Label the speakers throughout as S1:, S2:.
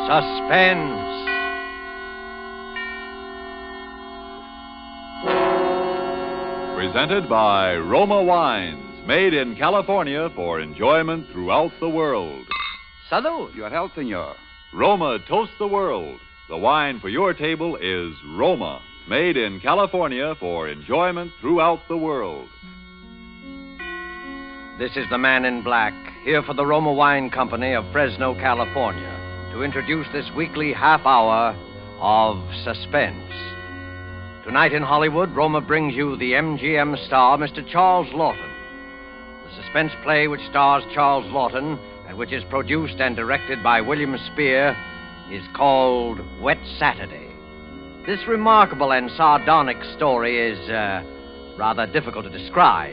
S1: Suspense.
S2: Presented by Roma Wines, made in California for enjoyment throughout the world.
S3: Salud. Your health, senor.
S2: Roma toasts the world. The wine for your table is Roma, made in California for enjoyment throughout the world.
S1: This is the Man in Black, here for the Roma Wine Company of Fresno, California, to introduce this weekly half hour of suspense. Tonight in Hollywood, Roma brings you the MGM star, Mr. Charles Lawton. The suspense play which stars Charles Lawton and which is produced and directed by William Spear is called Wet Saturday. This remarkable and sardonic story is rather difficult to describe.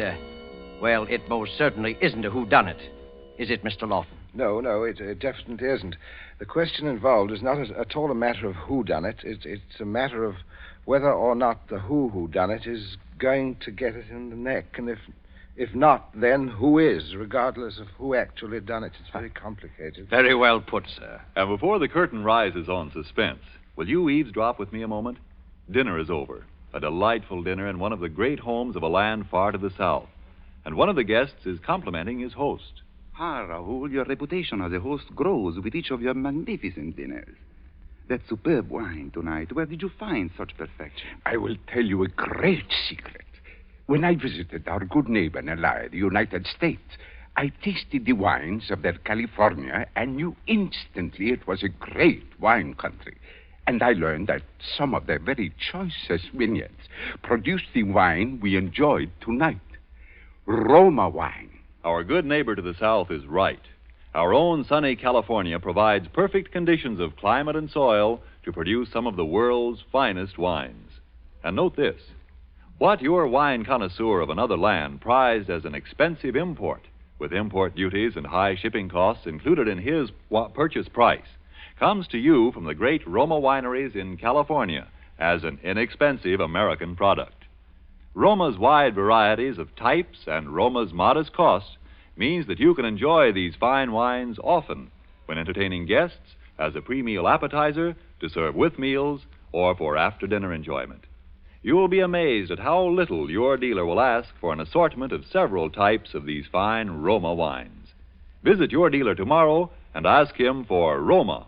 S1: It most certainly isn't a whodunit. Is it, Mr. Lawton?
S4: No, it definitely isn't. The question involved is not at all a matter of who done it. It's a matter of whether or not the who done it is going to get it in the neck. And if not, then who is, regardless of who actually done it. It's very complicated.
S1: Very well put, sir.
S2: And before the curtain rises on suspense, will you eavesdrop with me a moment? Dinner is over. A delightful dinner in one of the great homes of a land far to the south. And one of the guests is complimenting his host.
S3: Ah, Raoul, your reputation as a host grows with each of your magnificent dinners. That superb wine tonight, where did you find such perfection?
S5: I will tell you a great secret. When I visited our good neighbor, Nelai, the United States, I tasted the wines of their California and knew instantly it was a great wine country. And I learned that some of their very choicest vineyards produced the wine we enjoyed tonight. Roma wine.
S2: Our good neighbor to the south is right. Our own sunny California provides perfect conditions of climate and soil to produce some of the world's finest wines. And note this. What your wine connoisseur of another land prized as an expensive import, with import duties and high shipping costs included in his purchase price, comes to you from the great Roma wineries in California as an inexpensive American product. Roma's wide varieties of types and Roma's modest costs means that you can enjoy these fine wines often when entertaining guests as a pre-meal appetizer, to serve with meals, or for after-dinner enjoyment. You will be amazed at how little your dealer will ask for an assortment of several types of these fine Roma wines. Visit your dealer tomorrow and ask him for Roma,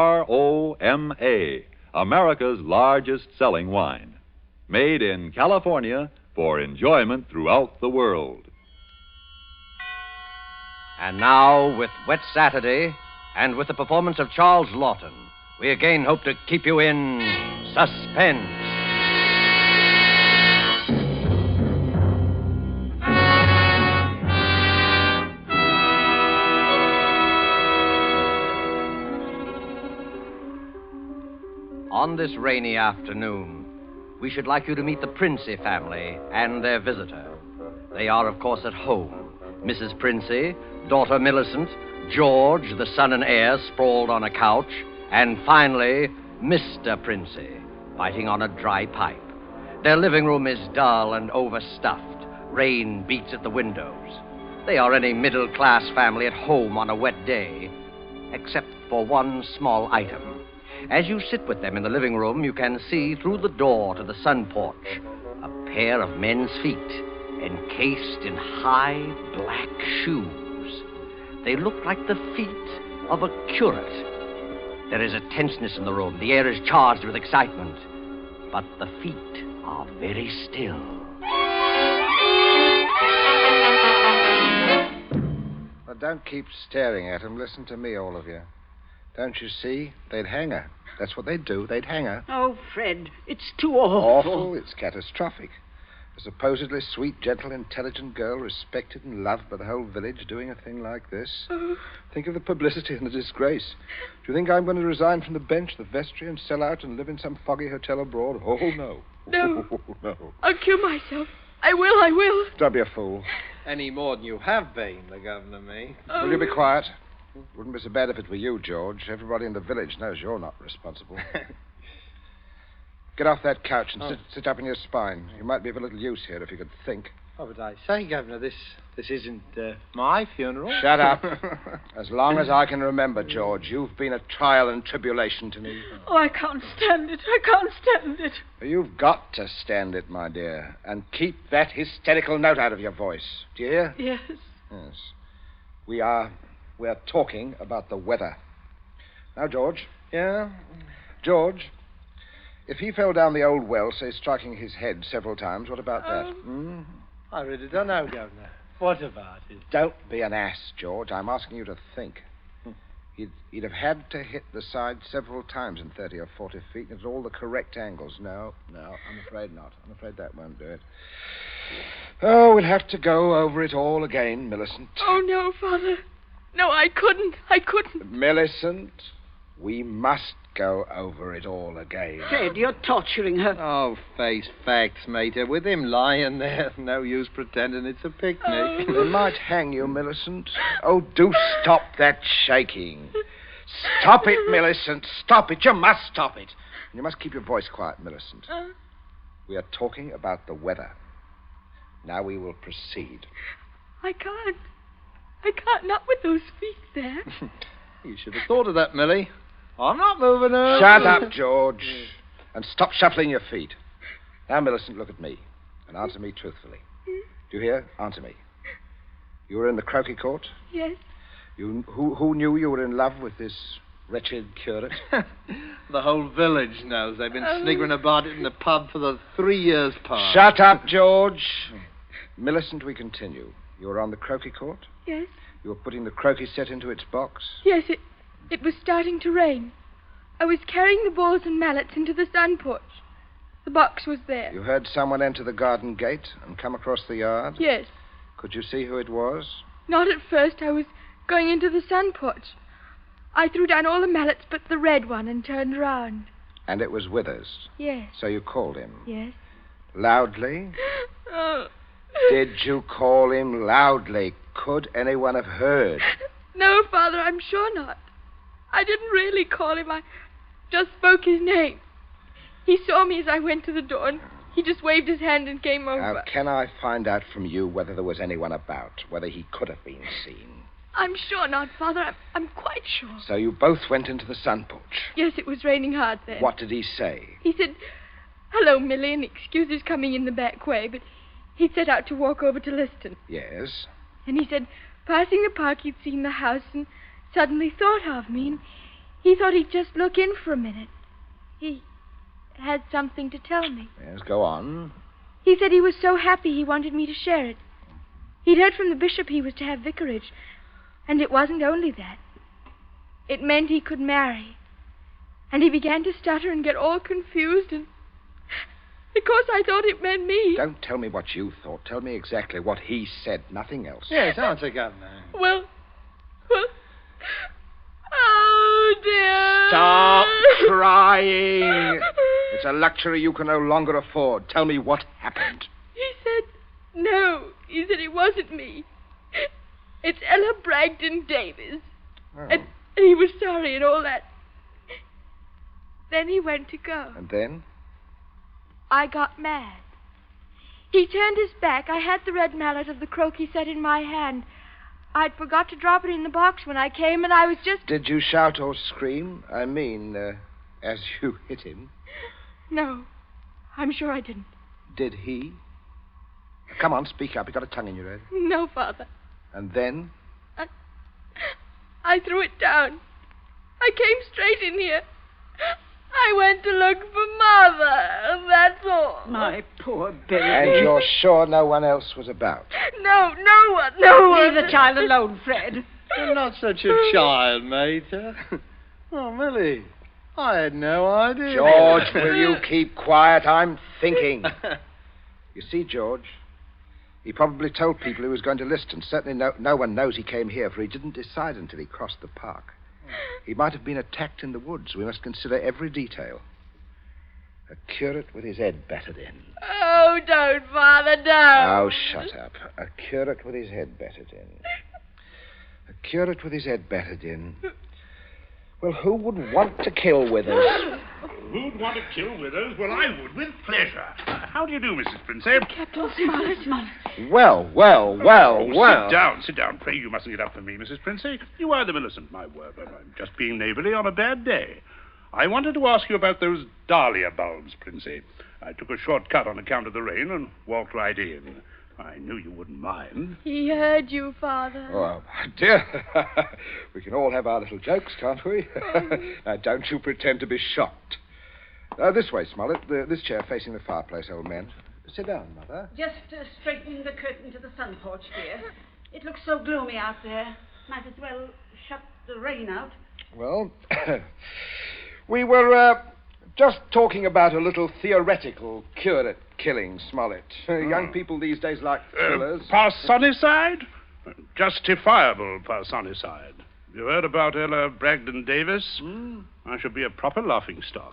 S2: R-O-M-A, America's largest selling wine. Made in California for enjoyment throughout the world.
S1: And now, with Wet Saturday, and with the performance of Charles Lawton, we again hope to keep you in suspense. On this rainy afternoon, we should like you to meet the Princey family and their visitor. They are, of course, at home. Mrs. Princey, daughter Millicent, George, the son and heir, sprawled on a couch, and finally, Mr. Princey, biting on a dry pipe. Their living room is dull and overstuffed. Rain beats at the windows. They are any middle-class family at home on a wet day, except for one small item. As you sit with them in the living room, you can see through the door to the sun porch a pair of men's feet encased in high black shoes. They look like the feet of a curate. There is a tenseness in the room. The air is charged with excitement. But the feet are very still.
S4: Well, don't keep staring at them. Listen to me, all of you. Don't you see? They'd hang her. That's what they'd do. They'd hang her.
S6: Oh, Fred, it's too awful.
S4: Awful? It's catastrophic. A supposedly sweet, gentle, intelligent girl, respected and loved by the whole village, doing a thing like this. Think of the publicity and the disgrace. Do you think I'm going to resign from the bench, the vestry, and sell out and live in some foggy hotel abroad? Oh, no.
S6: No.
S4: Oh, no.
S6: I'll kill myself. I will.
S4: Don't be a fool.
S7: Any more than you have been, the governor may.
S4: Will you be quiet? Wouldn't be so bad if it were you, George. Everybody in the village knows you're not responsible. Get off that couch and sit up in your spine. You might be of a little use here if you could think.
S7: Oh, but I say, Governor, this This isn't my funeral.
S4: Shut up. As long as I can remember, George, you've been a trial and tribulation to me.
S6: Oh, I can't stand it. I can't stand it.
S4: You've got to stand it, my dear, and keep that hysterical note out of your voice. Do you hear?
S6: Yes.
S4: Yes. We're talking about the weather. Now, George.
S7: Yeah?
S4: George, if he fell down the old well, say, striking his head several times, what about that?
S7: I really don't know, Governor. What about it?
S4: Don't be an ass, George. I'm asking you to think. He'd have had to hit the side several times in 30 or 40 feet at all the correct angles. No, I'm afraid not. I'm afraid that won't do it. Oh, we'll have to go over it all again, Millicent.
S6: Oh, no, Father. No, I couldn't.
S4: Millicent, we must go over it all again.
S6: Fred, you're torturing her.
S7: Oh, face facts, mater. With him lying there, no use pretending it's a picnic.
S4: They might hang you, Millicent. Oh, do stop that shaking. Stop it, Millicent. Stop it. You must stop it. And you must keep your voice quiet, Millicent. We are talking about the weather. Now we will proceed.
S6: I can't, not with those feet there.
S7: You should have thought of that, Millie. I'm not moving her.
S4: Shut up, George. And stop shuffling your feet. Now, Millicent, look at me. And answer me truthfully. Do you hear? Answer me. You were in the croquet court?
S6: Yes.
S4: Who knew you were in love with this wretched curate?
S7: The whole village knows. They've been sniggering about it in the pub for the 3 years past.
S4: Shut up, George. Millicent, we continue. You were on the croquet court?
S6: Yes.
S4: You were putting the croquet set into its box?
S6: Yes, it was starting to rain. I was carrying the balls and mallets into the sun porch. The box was there.
S4: You heard someone enter the garden gate and come across the yard?
S6: Yes.
S4: Could you see who it was?
S6: Not at first. I was going into the sun porch. I threw down all the mallets but the red one and turned round.
S4: And it was Withers?
S6: Yes.
S4: So you called him?
S6: Yes.
S4: Loudly?
S6: Oh.
S4: Did you call him loudly? Could anyone have heard?
S6: No, Father, I'm sure not. I didn't really call him. I just spoke his name. He saw me as I went to the door, and he just waved his hand and came over.
S4: Now, can I find out from you whether there was anyone about, whether he could have been seen?
S6: I'm sure not, Father. I'm quite sure.
S4: So you both went into the sun porch?
S6: Yes, it was raining hard then.
S4: What did he say?
S6: He said, "Hello, Millie, and excuse his coming in the back way, but he'd set out to walk over to Liston."
S4: Yes?
S6: And he said, passing the park, he'd seen the house and suddenly thought of me, and he thought he'd just look in for a minute. He had something to tell me.
S4: Yes, go on.
S6: He said he was so happy he wanted me to share it. He'd heard from the bishop he was to have vicarage, and it wasn't only that. It meant he could marry. And he began to stutter and get all confused, and because I thought it meant me.
S4: Don't tell me what you thought. Tell me exactly what he said, nothing else.
S7: Yes, answer, Governor.
S6: Well, oh, dear.
S4: Stop crying. It's a luxury you can no longer afford. Tell me what happened.
S6: He said, no. He said it wasn't me. It's Ella Bragdon Davis.
S4: Oh.
S6: And he was sorry and all that. Then he went to go.
S4: And then?
S6: I got mad. He turned his back. I had the red mallet of the croquet set in my hand. I'd forgot to drop it in the box when I came, and I was just...
S4: Did you shout or scream? I mean, as you hit him?
S6: No, I'm sure I didn't.
S4: Did he? Come on, speak up. You got a tongue in your head.
S6: No, Father.
S4: And then?
S6: I threw it down. I came straight in here. I went to look for Mother, that's all.
S8: My poor baby.
S4: And you're sure no one else was about?
S6: No one.
S8: Leave the child alone, Fred.
S7: You're not such a child, mater. Oh, Millie, I had no idea.
S4: George, will you keep quiet? I'm thinking. You see, George, he probably told people he was going to Liston. Certainly no one knows he came here, for he didn't decide until he crossed the park. He might have been attacked in the woods. We must consider every detail. A curate with his head battered in.
S6: Oh, don't, Father, don't.
S4: Oh, shut up. A curate with his head battered in. A curate with his head battered in. Well, who would want to kill Withers?
S9: Who'd want to kill Withers? Well, I would, with pleasure. How do you do, Mrs. Princey?
S8: Captain Smollett.
S4: Well.
S9: Sit down. Pray, you mustn't get up for me, Mrs. Princey. You are the Millicent, my word. I'm just being neighborly on a bad day. I wanted to ask you about those dahlia bulbs, Princey. I took a short cut on account of the rain and walked right in. I knew you wouldn't mind.
S6: He heard you, Father.
S4: Oh, my dear. We can all have our little jokes, can't we? Now, don't you pretend to be shocked. This way, Smollett. This chair facing the fireplace, old man. Sit down, Mother.
S8: Just straightening the curtain to the sun porch, dear. It looks so gloomy out there. Might as well shut the rain out.
S4: Well, we were just talking about a little theoretical cure at killing, Smollett. Young people these days like thrillers.
S9: Parsonicide? Justifiable parsonicide. You heard about Ella Bragdon Davis? I should be a proper laughingstock.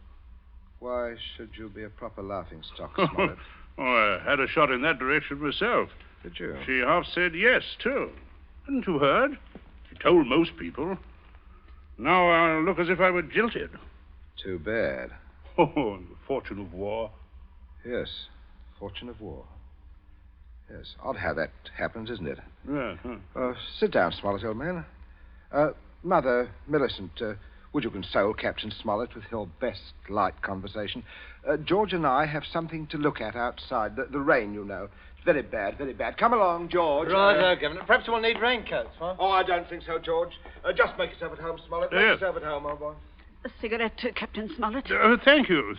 S4: Why should you be a proper laughingstock, Smollett?
S9: I had a shot in that direction myself.
S4: Did you?
S9: She half said yes, too. Hadn't you heard? She told most people. Now I look as if I were jilted.
S4: Too bad.
S9: Oh, the fortune of war.
S4: Yes, fortune of war. Yes, odd how that happens, isn't it?
S9: Yeah.
S4: Sit down, Smollett, old man. Mother, Millicent, would you console Captain Smollett with your best light conversation? George and I have something to look at outside. The rain, you know. It's very bad, very bad. Come along, George.
S7: Right, Governor. Perhaps we'll need raincoats, huh?
S4: Oh, I don't think so, George. Just make yourself at home, Smollett. Make yourself at home, old boy.
S8: A cigarette, Captain Smollett?
S9: Thank you.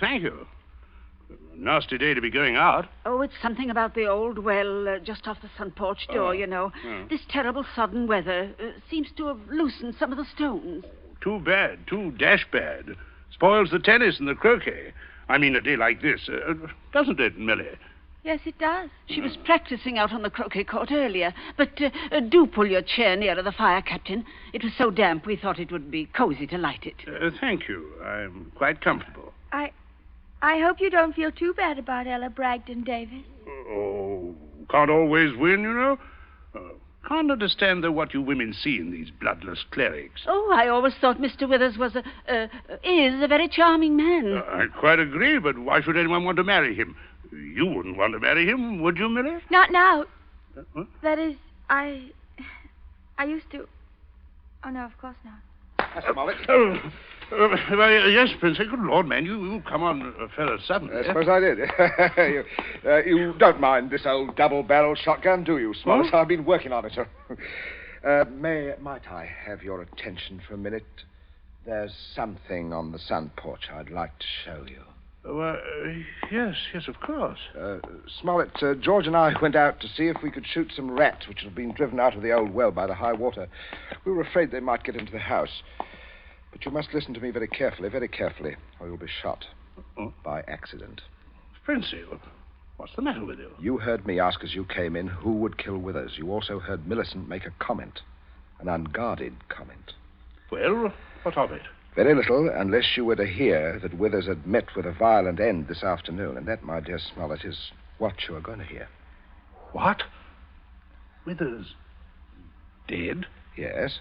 S9: Nasty day to be going out.
S8: Oh, it's something about the old well just off the sun porch door, you know. This terrible sudden weather seems to have loosened some of the stones.
S9: Too bad. Too dash bad. Spoils the tennis and the croquet. I mean, a day like this, doesn't it, Millie?
S6: Yes, it does.
S8: She was practicing out on the croquet court earlier. But do pull your chair nearer the fire, Captain. It was so damp we thought it would be cozy to light it.
S9: Thank you. I'm quite comfortable.
S6: I hope you don't feel too bad about Ella Bragdon Davis.
S9: Oh, can't always win, you know. Can't understand, though, what you women see in these bloodless clerics.
S8: Oh, I always thought Mr. Withers was is a very charming man.
S9: I quite agree, but why should anyone want to marry him? You wouldn't want to marry him, would you, Millie?
S6: Not now. That is, I used to. Oh, no, of course not.
S4: Smollett.
S9: Yes, Princey. Good Lord, man. You come on a fellow suddenly.
S4: I suppose I did. You don't mind this old double-barreled shotgun, do you, Smollett? I've been working on it. Might I have your attention for a minute? There's something on the sun porch I'd like to show you.
S9: Yes, of course.
S4: Smollett, George and I went out to see if we could shoot some rats which had been driven out of the old well by the high water. We were afraid they might get into the house. But you must listen to me very carefully, or you'll be shot. By accident.
S9: Princey, what's the matter with you?
S4: You heard me ask as you came in who would kill Withers. You also heard Millicent make a comment. An unguarded comment.
S9: Well, what of it?
S4: Very little, unless you were to hear that Withers had met with a violent end this afternoon. And that, my dear Smollett, is what you are going to hear.
S9: What? Withers dead?
S4: Yes.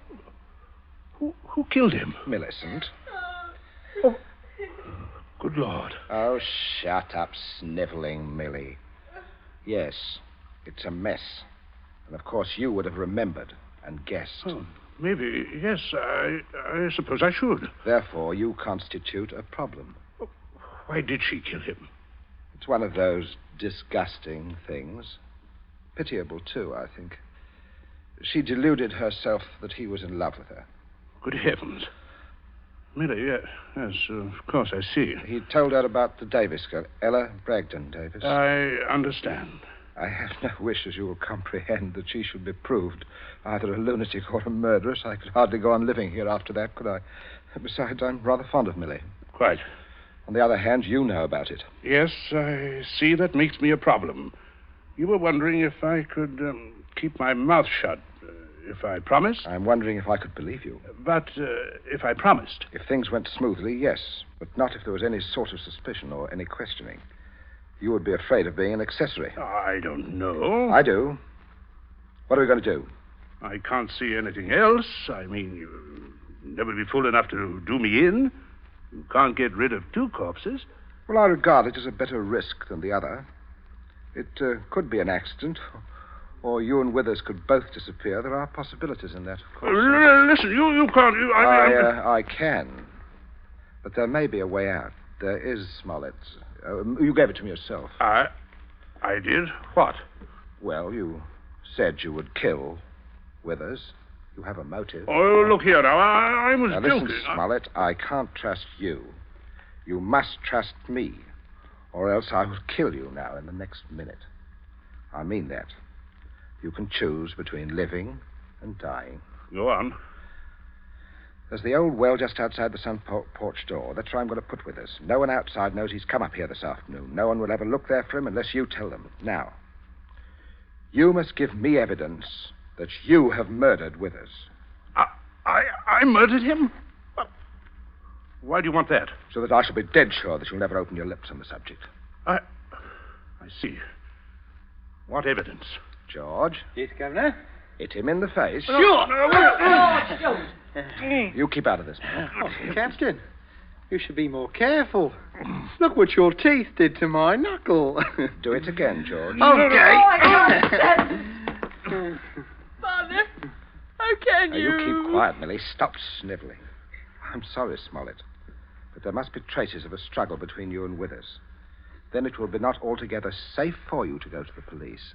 S9: Who killed him?
S4: Millicent.
S9: Oh. Good Lord.
S4: Oh, shut up, sniveling Millie. Yes, it's a mess. And of course you would have remembered and guessed.
S9: Oh, maybe, yes, I suppose I should.
S4: Therefore, you constitute a problem.
S9: Why did she kill him?
S4: It's one of those disgusting things. Pitiable, too, I think. She deluded herself that he was in love with her.
S9: Good heavens. Millie, yes, of course, I see.
S4: He told her about the Davis girl, Ella Bragdon Davis.
S9: I understand.
S4: I have no wish, as you will comprehend, that she should be proved either a lunatic or a murderess. I could hardly go on living here after that, could I? Besides, I'm rather fond of Millie.
S9: Quite.
S4: On the other hand, you know about it.
S9: Yes, I see that makes me a problem. You were wondering if I could keep my mouth shut. If I promised?
S4: I'm wondering if I could believe you.
S9: But if I promised?
S4: If things went smoothly, yes. But not if there was any sort of suspicion or any questioning. You would be afraid of being an accessory.
S9: I don't know.
S4: I do. What are we going to do?
S9: I can't see anything else. I mean, you'll never be fool enough to do me in. You can't get rid of two corpses.
S4: Well, I regard it as a better risk than the other. It could be an accident, or you and Withers could both disappear. There are possibilities in that, of course.
S9: Listen, you can't...
S4: I can. But there may be a way out. There is, Smollett. You gave it to me yourself.
S9: I did? What?
S4: Well, you said you would kill Withers. You have a motive.
S9: Oh, look here now. I was
S4: now,
S9: joking.
S4: Listen, Smollett, I can't trust you. You must trust me, or else I will kill you now in the next minute. I mean that. You can choose between living and dying.
S9: Go on.
S4: There's the old well just outside the sun porch door. That's where I'm going to put Withers. No one outside knows he's come up here this afternoon. No one will ever look there for him unless you tell them. Now, you must give me evidence that you have murdered Withers.
S9: I murdered him? Why do you want that?
S4: So that I shall be dead sure that you'll never open your lips on the subject.
S9: I see. What evidence?
S4: George.
S7: Yes, Governor?
S4: Hit him in the face.
S7: Sure.
S4: You keep out of this, man.
S7: Oh, Captain, you should be more careful. Look what your teeth did to my knuckle.
S4: Do it again, George.
S7: Okay.
S6: Father, how can
S4: Now, you keep quiet, Millie. Stop sniveling. I'm sorry, Smollett, but there must be traces of a struggle between you and Withers. Then it will be not altogether safe for you to go to the police.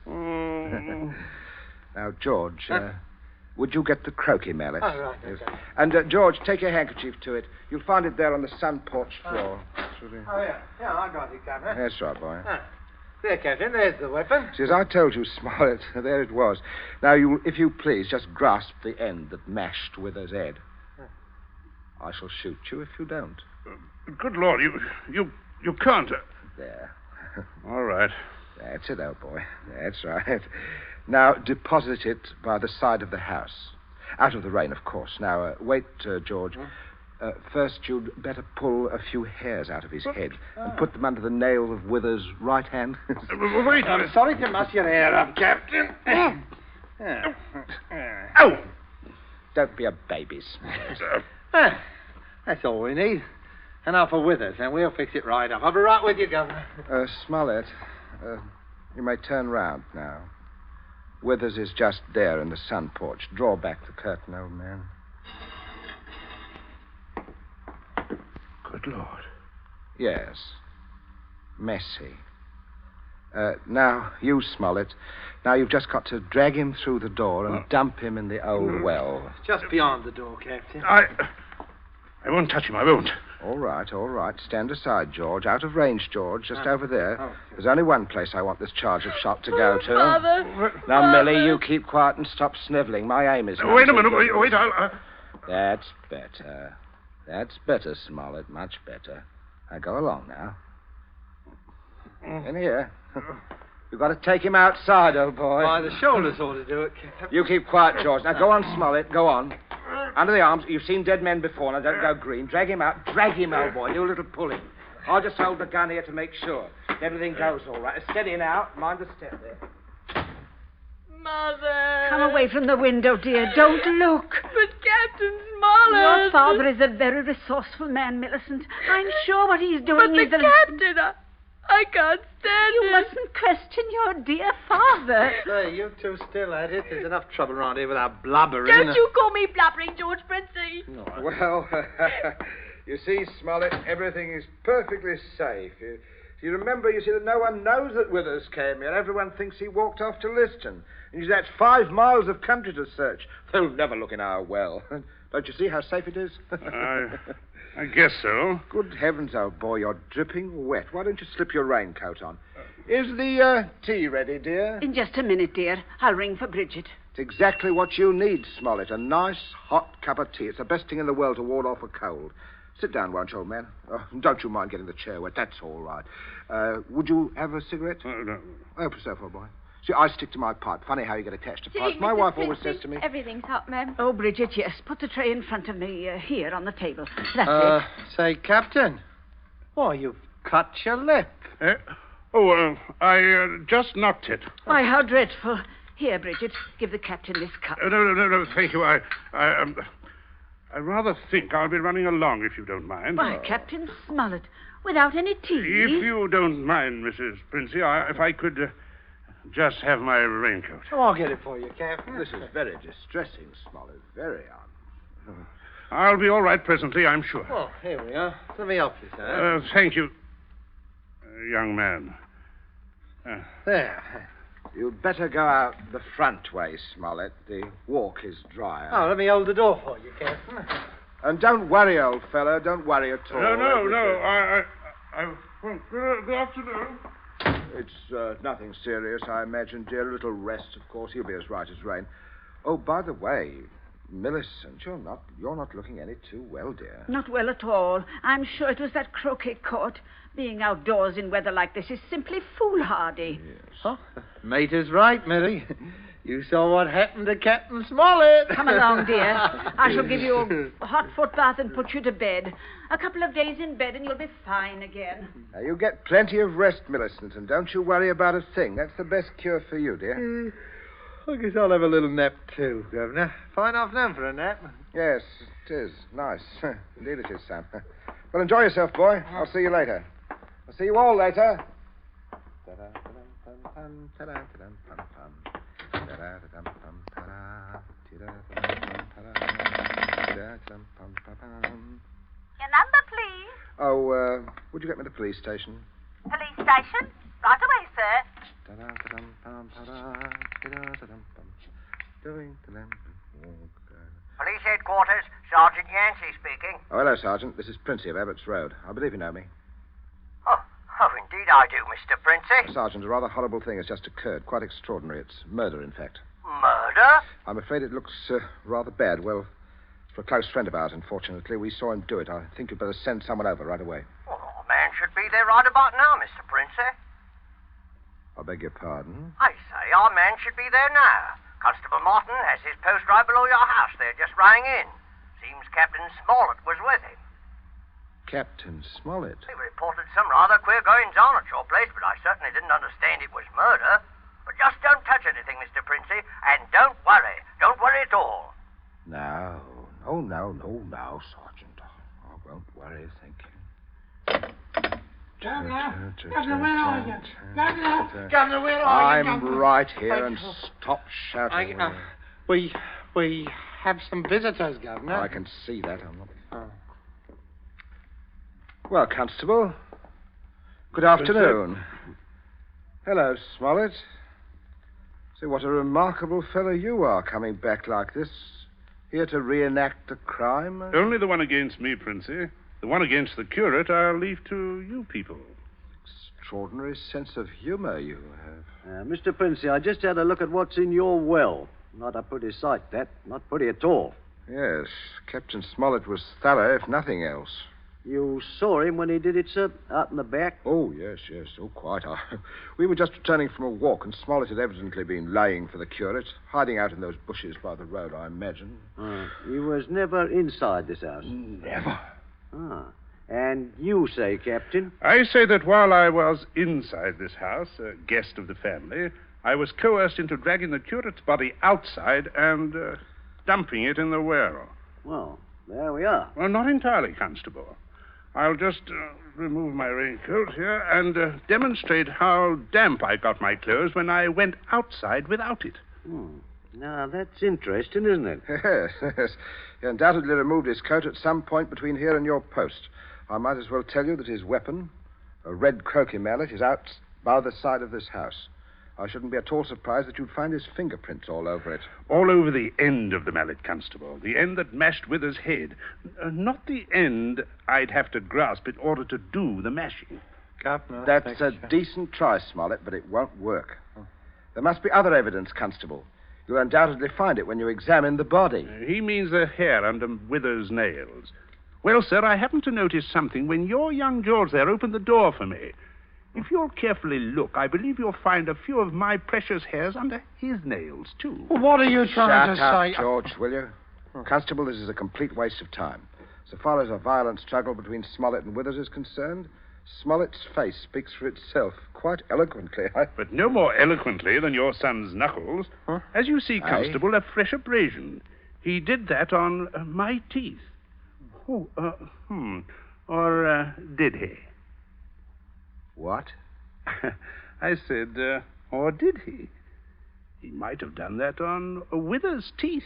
S4: Now, George, would you get the croquet mallet?
S7: Oh, right.
S4: Yes.
S7: Okay.
S4: And, George, take your handkerchief to it. You'll find it there on the sun porch floor.
S7: Oh, yeah. Yeah, I got it, Governor.
S4: That's right, boy.
S7: There, Captain, there's the weapon.
S4: See, as I told you, Smollett, there it was. Now, if you please, just grasp the end that mashed Withers' head. I shall shoot you if you don't.
S9: Good Lord, you can't.
S4: There.
S9: All right.
S4: That's it, old boy. That's right. Now, deposit it by the side of the house. Out of the rain, of course. Now, wait, George. First, you'd better pull a few hairs out of his head and put them under the nail of Withers' right hand.
S9: Wait.
S7: I'm sorry to mess your hair up, Captain.
S9: Ow!
S4: Don't be a baby, Smollett.
S7: That's all we need. And now for Withers, and we'll fix it right up. I'll be right with you, Governor.
S4: Smollett, you may turn round now. Withers is just there in the sun porch. Draw back the curtain, old man.
S9: Good Lord.
S4: Yes. Messy. Now, you, Smollett. Now you've just got to drag him through the door and dump him in the old well.
S7: Just beyond the door, Captain.
S9: I won't touch him, I won't.
S4: All right, all right. Stand aside, George. Out of range, George. Just over there.
S7: Oh.
S4: There's only one place I want this charge of shot to go to.
S6: Father.
S4: Now, Millie, you keep quiet and stop sniveling. My aim is...
S9: Wait a minute. Wait, I'll...
S4: That's better. That's better, Smollett. Much better. Now, go along now. In here. You've got to take him outside, old boy.
S7: By the shoulders ought to do it, Captain.
S4: You keep quiet, George. Now, go on, Smollett. Go on. Under the arms. You've seen dead men before. Now, don't go green. Drag him out. Drag him, old boy. Do a little pulling. I'll just hold the gun here to make sure. Everything goes all right. Steady now. Mind the step there.
S6: Mother.
S8: Come away from the window, dear. Don't look.
S6: But Captain Smollett.
S8: Your father is a very resourceful man, Millicent. I'm sure what he's doing
S6: But
S8: is
S6: the Captain, I can't stand
S8: You
S6: it.
S8: mustn't question your dear father.
S7: Say, you two still at it. There's enough trouble around here without blubbering.
S6: Don't you call me blubbering, George Princey.
S7: No.
S4: Well, you see, Smollett, everything is perfectly safe. You remember, that no one knows that Withers came here. Everyone thinks he walked off to Liston. And that's 5 miles of country to search. They'll never look in our well. Don't you see how safe it is?
S9: I guess so.
S4: Good heavens, old boy, you're dripping wet. Why don't you slip your raincoat on? Is the tea ready, dear?
S8: In just a minute, dear. I'll ring for Bridget.
S4: It's exactly what you need, Smollett. A nice, hot cup of tea. It's the best thing in the world to ward off a cold. Sit down, won't you, old man? Don't you mind getting the chair wet. That's all right. Would you have a cigarette?
S9: No.
S4: Help yourself, old boy. See, I stick to my pipe. Funny how you get attached to pipes. My wife always says to me...
S6: Everything's hot, ma'am.
S8: Oh, Bridget, yes. Put the tray in front of me here on the table. That's it.
S7: Say, Captain. Why, you've cut your lip.
S9: I just knocked it.
S8: Why, how dreadful. Here, Bridget, give the captain this cup.
S9: No, thank you. I rather think I'll be running along, if you don't mind.
S8: Why, Captain Smollett, without any tea?
S9: If you don't mind, Mrs. Princey, if I could just have my raincoat.
S7: Oh, I'll get it for you, Captain.
S4: This is very distressing, Smollett. Very odd.
S9: I'll be all right presently, I'm sure.
S7: Oh, here we are. Let me help you, sir.
S9: Thank you, young man.
S7: There.
S4: You'd better go out the front way, Smollett. The walk is drier.
S7: Oh, let me hold the door for you, Captain.
S4: And don't worry, old fellow. Don't worry at all.
S9: No. I won't. Good afternoon.
S4: It's nothing serious, I imagine, dear. A little rest, of course. He'll be as right as rain. Oh, by the way, Millicent, you're not looking any too well, dear.
S8: Not well at all. I'm sure it was that croquet court. Being outdoors in weather like this is simply foolhardy.
S4: Yes.
S7: Oh, mate is right, Millie. You saw what happened to Captain Smollett.
S8: Come along, dear. I shall give you a hot foot bath and put you to bed. A couple of days in bed and you'll be fine again.
S4: Now, you get plenty of rest, Millicent, and don't you worry about a thing. That's the best cure for you, dear.
S7: I guess I'll have a little nap too, Governor. Fine afternoon for a nap.
S4: Yes, it is. Nice. Indeed it is, Sam. Well, enjoy yourself, boy. I'll see you later. I'll see you all later.
S10: Your number, please.
S4: Oh, would you get me to the police station?
S10: Police station? Right away, sir.
S1: Police headquarters, Sergeant Yancey speaking.
S4: Oh, hello, Sergeant. This is Princey of Abbott's Road. I believe you know me.
S1: Oh, indeed I do, Mr. Princey.
S4: Sergeant, a rather horrible thing has just occurred. Quite extraordinary. It's murder, in fact.
S1: Murder?
S4: I'm afraid it looks rather bad. Well, for a close friend of ours, unfortunately. We saw him do it. I think you'd better send someone over right away.
S1: Well, a man should be there right about now, Mr. Princey.
S4: I beg your pardon?
S1: I say our man should be there now. Constable Martin has his post right below your house there, just rang in. Seems Captain Smollett was with him.
S4: Captain Smollett?
S1: He reported some rather queer goings-on at your place, but I certainly didn't understand it was murder. But just don't touch anything, Mr. Princey, and don't worry. Don't worry at all.
S4: No, Sergeant. I won't worry, thank you.
S11: Governor, where are you? Governor, where are you?
S4: I'm right here, and stop shouting.
S7: We have some visitors, Governor.
S4: I can see that. I'm not... Well, Constable, good afternoon. Hello, Smollett. See, what a remarkable fellow you are, coming back like this. Here to reenact a crime.
S9: Only the one against me, Princey. The one against the curate I'll leave to you people.
S4: Extraordinary sense of humor you have.
S12: Mr. Princey, I just had a look at what's in your well. Not a pretty sight, that. Not pretty at all.
S4: Yes, Captain Smollett was thorough, if nothing else.
S12: You saw him when he did it, sir, out in the back?
S4: Oh, yes. Oh, quite. We were just returning from a walk, and Smollett had evidently been laying for the curate, hiding out in those bushes by the road, I imagine.
S12: He was never inside this house?
S4: Never.
S12: And you say, Captain?
S9: I say that while I was inside this house, a guest of the family, I was coerced into dragging the curate's body outside and dumping it in the well.
S12: Well, there we are.
S9: Well, not entirely, Constable. I'll just remove my raincoat here and demonstrate how damp I got my clothes when I went outside without it.
S12: Now, that's interesting, isn't it?
S4: Yes. He undoubtedly removed his coat at some point between here and your post. I might as well tell you that his weapon, a red croquet mallet, is out by the side of this house. I shouldn't be at all surprised that you'd find his fingerprints all over it.
S9: All over the end of the mallet, Constable. The end that mashed Withers' head. Not the end I'd have to grasp in order to do the mashing.
S7: Governor,
S4: that's a decent try, Smollett, but it won't work. There must be other evidence, Constable. You'll undoubtedly find it when you examine the body.
S9: He means the hair under Withers' nails. Well, sir, I happened to notice something when your young George there opened the door for me. If you'll carefully look, I believe you'll find a few of my precious hairs under his nails, too.
S11: What are you trying to say?
S4: Shut up, George, will you? Constable, this is a complete waste of time. So far as a violent struggle between Smollett and Withers is concerned, Smollett's face speaks for itself quite eloquently.
S9: But no more eloquently than your son's knuckles. As you see, Constable, a fresh abrasion. He did that on my teeth. Oh, Or did he?
S4: What?
S9: I said, or did he? He might have done that on Wither's teeth.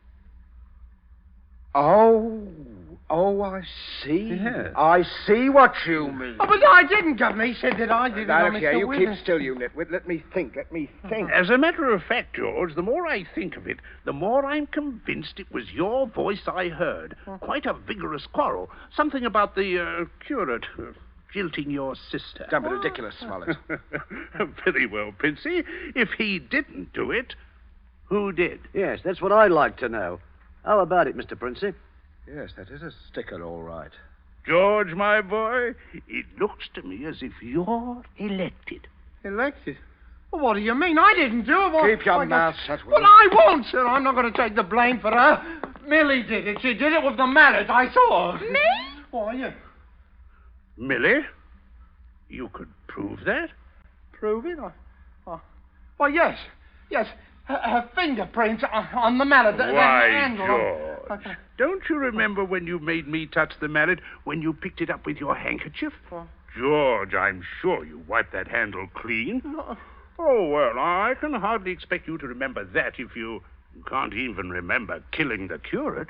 S4: Oh, I see.
S9: Yes.
S4: I see what you mean.
S11: Oh, but I didn't, Governor. He said that I did it on
S4: Look here,
S11: Mr.
S4: you
S11: Withers.
S4: keep still, you nitwit. Let me think.
S9: As a matter of fact, George, the more I think of it, the more I'm convinced it was your voice I heard. Quite a vigorous quarrel. Something about the curate jilting your sister.
S4: Don't be ridiculous, Smollett.
S9: Very well, Princey. If he didn't do it, who did?
S12: Yes, that's what I'd like to know. How about it, Mr. Princey?
S4: Yes, that is a sticker, all right.
S9: George, my boy, it looks to me as if you're elected.
S11: Elected? Well, what do you mean? I didn't do it. Well,
S4: Keep your mouth shut, will
S11: But
S4: you?
S11: I won't, sir. I'm not going to take the blame for her. Millie did it. She did it with the mallet. I saw her.
S6: Me?
S11: Why, yeah.
S9: Millie? You could prove that?
S11: Prove it? Well, yes. Yes. Her fingerprints on the mallet. The
S9: Why,
S11: handle.
S9: George, don't you remember when you made me touch the mallet when you picked it up with your handkerchief? George, I'm sure you wiped that handle clean. Oh, well, I can hardly expect you to remember that if you can't even remember killing the curate.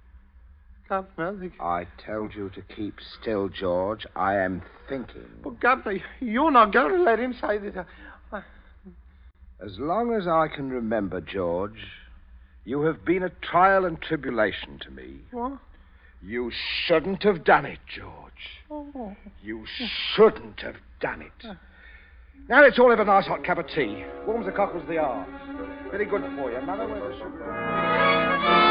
S4: I told you to keep still, George. I am thinking.
S11: Well, Governor, you're not going to let him say that.
S4: As long as I can remember, George, you have been a trial and tribulation to me.
S11: What?
S4: You shouldn't have done it, George.
S11: Oh.
S4: You shouldn't have done it. Now let's all have a nice hot cup of tea. Warms the cockles of the arms. Very good for you. Mother, where's the sugar?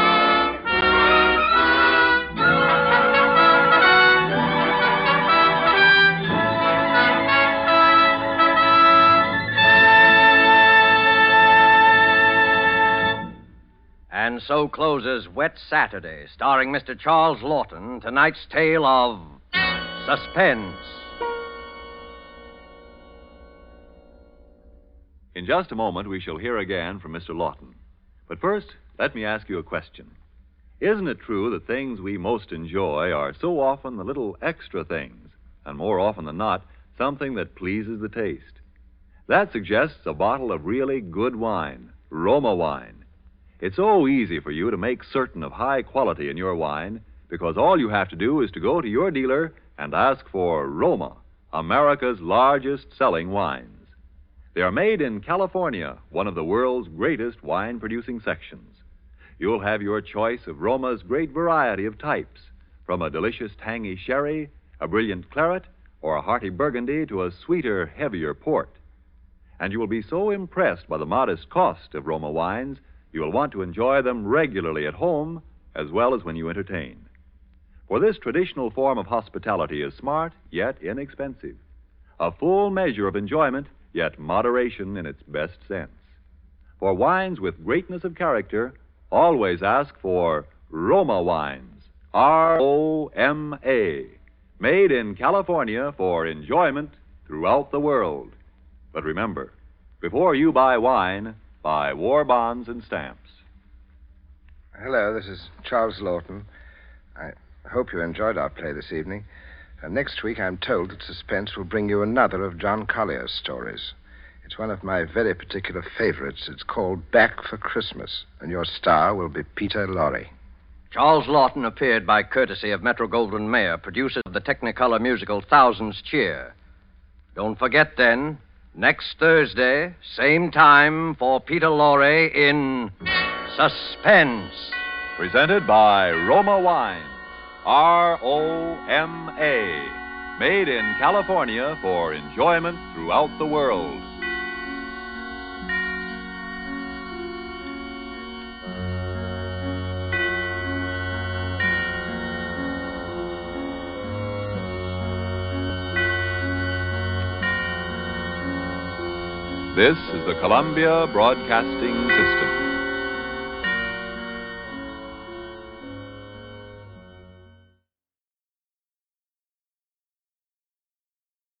S1: And so closes Wet Saturday, starring Mr. Charles Lawton, tonight's tale of suspense.
S2: In just a moment, we shall hear again from Mr. Lawton. But first, let me ask you a question. Isn't it true that things we most enjoy are so often the little extra things, and more often than not, something that pleases the taste? That suggests a bottle of really good wine, Roma wine. It's so easy for you to make certain of high quality in your wine because all you have to do is to go to your dealer and ask for Roma, America's largest selling wines. They are made in California, one of the world's greatest wine-producing sections. You'll have your choice of Roma's great variety of types, from a delicious tangy sherry, a brilliant claret, or a hearty burgundy to a sweeter, heavier port. And you will be so impressed by the modest cost of Roma wines, you will want to enjoy them regularly at home as well as when you entertain. For this traditional form of hospitality is smart, yet inexpensive. A full measure of enjoyment, yet moderation in its best sense. For wines with greatness of character, always ask for Roma wines. R-O-M-A. Made in California for enjoyment throughout the world. But remember, before you buy wine, buy war bonds and stamps.
S4: Hello, this is Charles Lawton. I hope you enjoyed our play this evening. Next week, I'm told that Suspense will bring you another of John Collier's stories. It's one of my very particular favorites. It's called Back for Christmas, and your star will be Peter Lorre.
S1: Charles Lawton appeared by courtesy of Metro-Goldwyn-Mayer, producer of the Technicolor musical Thousands Cheer. Don't forget, then, next Thursday, same time, for Peter Lorre in Suspense.
S2: Presented by Roma Wines. R-O-M-A. Made in California for enjoyment throughout the world. This is the Columbia Broadcasting System.